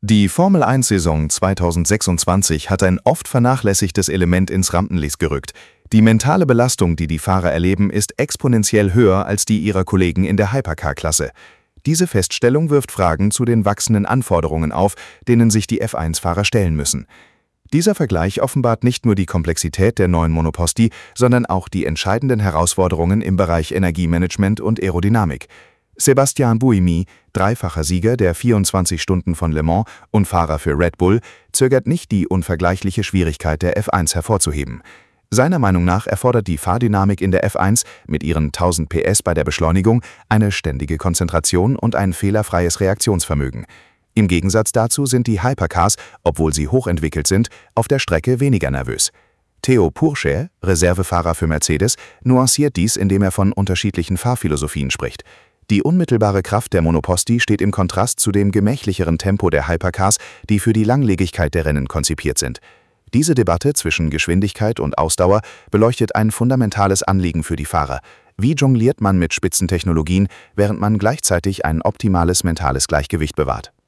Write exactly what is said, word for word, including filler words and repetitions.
Die Formel-eins-Saison zweitausendsechsundzwanzig hat ein oft vernachlässigtes Element ins Rampenlicht gerückt. Die mentale Belastung, die die Fahrer erleben, ist exponentiell höher als die ihrer Kollegen in der Hypercar-Klasse. Diese Feststellung wirft Fragen zu den wachsenden Anforderungen auf, denen sich die F eins Fahrer stellen müssen. Dieser Vergleich offenbart nicht nur die Komplexität der neuen Monoposti, sondern auch die entscheidenden Herausforderungen im Bereich Energiemanagement und Aerodynamik. Sébastien Buemi, dreifacher Sieger der vierundzwanzig Stunden von Le Mans und Fahrer für Red Bull, zögert nicht, die unvergleichliche Schwierigkeit der F eins hervorzuheben. Seiner Meinung nach erfordert die Fahrdynamik in der F eins mit ihren tausend P S bei der Beschleunigung eine ständige Konzentration und ein fehlerfreies Reaktionsvermögen. Im Gegensatz dazu sind die Hypercars, obwohl sie hochentwickelt sind, auf der Strecke weniger nervös. Theo Pourchaire, Reservefahrer für Mercedes, nuanciert dies, indem er von unterschiedlichen Fahrphilosophien spricht. Die unmittelbare Kraft der Monoposti steht im Kontrast zu dem gemächlicheren Tempo der Hypercars, die für die Langlebigkeit der Rennen konzipiert sind. Diese Debatte zwischen Geschwindigkeit und Ausdauer beleuchtet ein fundamentales Anliegen für die Fahrer. Wie jongliert man mit Spitzentechnologien, während man gleichzeitig ein optimales mentales Gleichgewicht bewahrt?